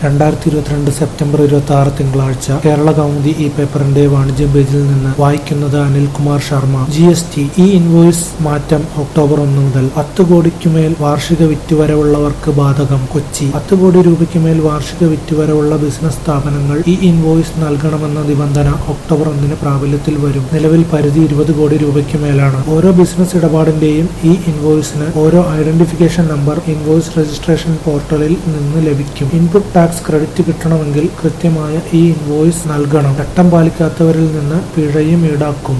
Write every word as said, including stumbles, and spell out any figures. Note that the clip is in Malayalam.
രണ്ടായിരത്തി ഇരുപത്തിരണ്ട് സെപ്റ്റംബർ ഇരുപത്തി ആറ് തിങ്കളാഴ്ച കേരള കൗമുദി ഈ പേപ്പറിന്റെ വാണിജ്യ പേജിൽ നിന്ന് വായിക്കുന്നത് Anilkumar Sharma. G S T E invoice മാറ്റം ഒക്ടോബർ ഒന്ന് മുതൽ. പത്ത് കോടിക്കുമേൽ വാർഷിക വിറ്റുവരവുള്ളവർക്ക് ബാധകം. കൊച്ചി. പത്ത് കോടി രൂപയ്ക്കുമേൽ വാർഷിക വിറ്റുവരവുള്ള ബിസിനസ് സ്ഥാപനങ്ങൾ ഇ ഇൻവോയ്സ് നൽകണമെന്ന നിബന്ധന ഒക്ടോബർ ഒന്നിന് പ്രാബല്യത്തിൽ വരും. നിലവിൽ പരിധി ഇരുപത് കോടി രൂപയ്ക്ക് മേലാണ്. ഓരോ ബിസിനസ് ഇടപാടിന്റെയും ഇ ഇൻവോയ്സിന് ഓരോ ഐഡന്റിഫിക്കേഷൻ നമ്പർ ഇൻവോയ്സ് രജിസ്ട്രേഷൻ പോർട്ടലിൽ നിന്ന് ലഭിക്കും. ഇൻപുട്ട് ടാക്സ് ക്രെഡിറ്റ് കിട്ടണമെങ്കിൽ കൃത്യമായ ഇ ഇൻവോയ്സ് നൽകണം. ചട്ടം പാലിക്കാത്തവരിൽ നിന്ന് പിഴയും ഈടാക്കും.